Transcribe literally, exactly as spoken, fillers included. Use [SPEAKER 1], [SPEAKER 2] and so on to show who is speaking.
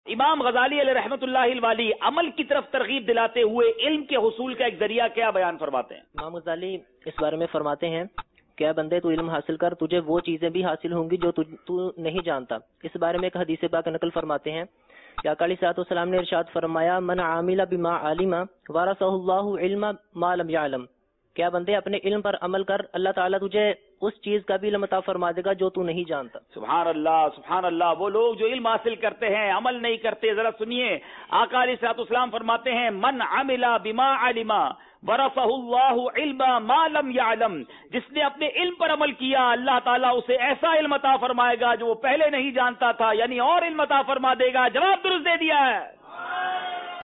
[SPEAKER 1] इमाम गजाली अलैहि रहमतुल्लाहि वाली अमल की तरफ तरगीब दिलाते हुए इल्म के हुसूल का एक जरिया क्या बयान फरमाते हैं?
[SPEAKER 2] इमाम गजाली इस बारे में फरमाते हैं, क्या बंदे तू इल्म हासिल कर, तुझे वो चीजें भी हासिल होंगी जो तू तू नहीं जानता। इस बारे में एक हदीस पाक नकल फरमाते हैं कि आका अलैहिस्सलाम ने इरशाद फरमाया, मन आमिला बिमा आलिमा वरसहुल्लाहु इल्मा मा लम यअलम। क्या बंदे अपने इल्म पर अमल कर, अल्लाह ताला तुझे उस चीज का भी इल्म अता फरमा देगा जो तू नहीं जानता।
[SPEAKER 1] सुभान अल्लाह, सुभान अल्लाह। वो लोग जो इल्म हासिल करते हैं अमल नहीं करते, जरा सुनिए, आका अलैहिस्सलाम फरमाते हैं, मन आमिला बिमा आलिमा वरसहुल्लाहु इल्मा मा लम यअलम। जिसने अपने इल्म पर अमल किया, अल्लाह ताला उसे ऐसा इल्म अता फरमाएगा जो वो पहले नहीं जानता था, यानी और इल्म अता फरमा देगा। जवाब दुरुस्त दे दिया है।